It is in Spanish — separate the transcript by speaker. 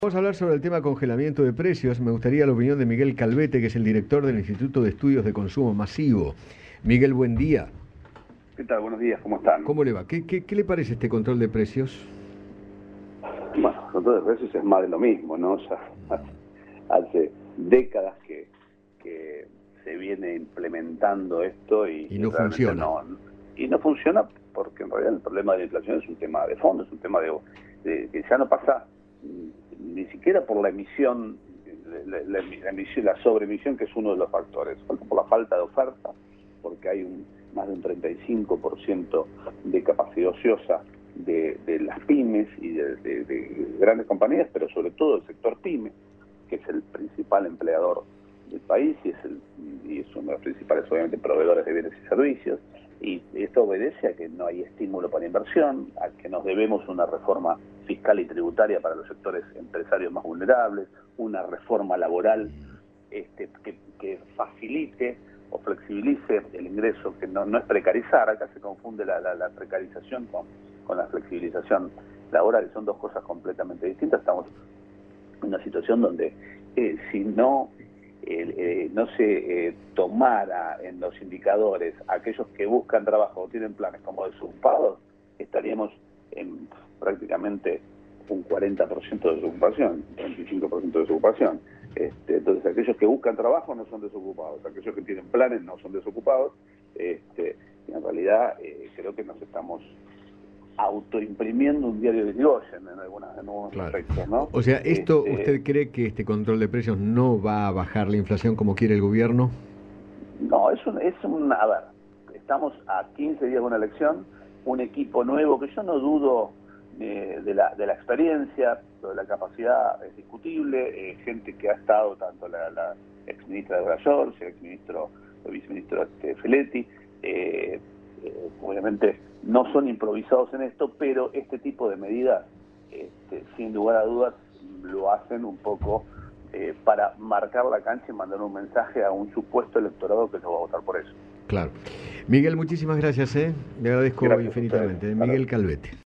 Speaker 1: Vamos a hablar sobre el tema congelamiento de precios. Me gustaría la opinión de Miguel Calvete, que es el director del Instituto de Estudios de Consumo Masivo. Miguel, buen día.
Speaker 2: ¿Qué tal? Buenos días, ¿cómo están?
Speaker 1: ¿Cómo le va? ¿Qué le parece este control de precios?
Speaker 2: Bueno, el control de precios es más de lo mismo, ¿no? Ya hace décadas que se viene implementando esto y
Speaker 1: no funciona.
Speaker 2: No funciona porque en realidad el problema de la inflación es un tema de fondo, es un tema de que ya no pasa ni siquiera por la emisión, la sobreemisión, que es uno de los factores, por la falta de oferta, porque hay más de un 35% de capacidad ociosa de las pymes y de grandes compañías, pero sobre todo el sector pyme, que es el principal empleador del país y es uno de los principales, obviamente, proveedores de bienes y servicios. Y esto obedece a que no hay estímulo para inversión, a que nos debemos una reforma fiscal y tributaria para los sectores empresarios más vulnerables, una reforma laboral que facilite o flexibilice el ingreso, que no es precarizar. Acá se confunde la precarización con la flexibilización laboral, son dos cosas completamente distintas. Estamos en una situación donde si no se tomara en los indicadores aquellos que buscan trabajo o tienen planes como desocupados, estaríamos en prácticamente un 40% de desocupación, 25% de desocupación. Entonces aquellos que buscan trabajo no son desocupados, aquellos que tienen planes no son desocupados, y en realidad creo que nos estamos autoimprimiendo un diario de Irigoyen en algunos aspectos, ¿no?
Speaker 1: O sea, ¿usted cree que este control de precios no va a bajar la inflación como quiere el gobierno?
Speaker 2: No, a ver, estamos a 15 días de una elección, un equipo nuevo que yo no dudo de la experiencia, de la capacidad es discutible, gente que ha estado, tanto la exministra de Brayor, el viceministro Feletti, obviamente no son improvisados en esto, pero este tipo de medidas, sin lugar a dudas, lo hacen un poco para marcar la cancha y mandar un mensaje a un supuesto electorado que no va a votar por eso.
Speaker 1: Claro. Miguel, muchísimas gracias. Le agradezco infinitamente. Miguel Calvete.